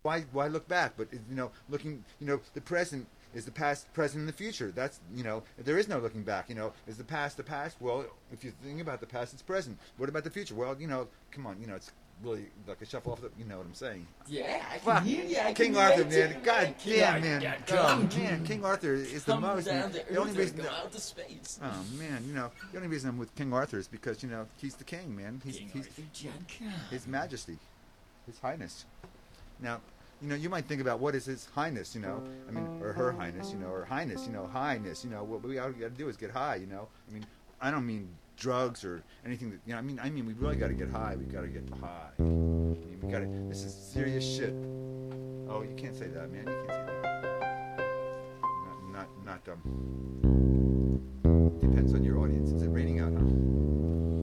why look back? But looking, the present is the past, present, and the future. That's there is no looking back. Is the past the past? Well, if you think about the past, it's present. What about the future? Well, come on, it's really like a shuffle off the. You know what I'm saying? Yeah, I can hear you. I King can Arthur, relate man. to God it. damn, man. Yeah, Oh, man, King Arthur is the come most. down Man. to The only Earth reason. and go out to space. Oh man, the only reason I'm with King Arthur is because he's the king, man. He's His Majesty, His Highness. Now, you might think about what is His Highness, or Her Highness, or Highness, Highness. What we got to do is get high, I don't mean drugs or anything that I mean we really got to get high. We got to get high. We got to. This is serious shit. Oh, you can't say that, man. You can't say that. Not depends on your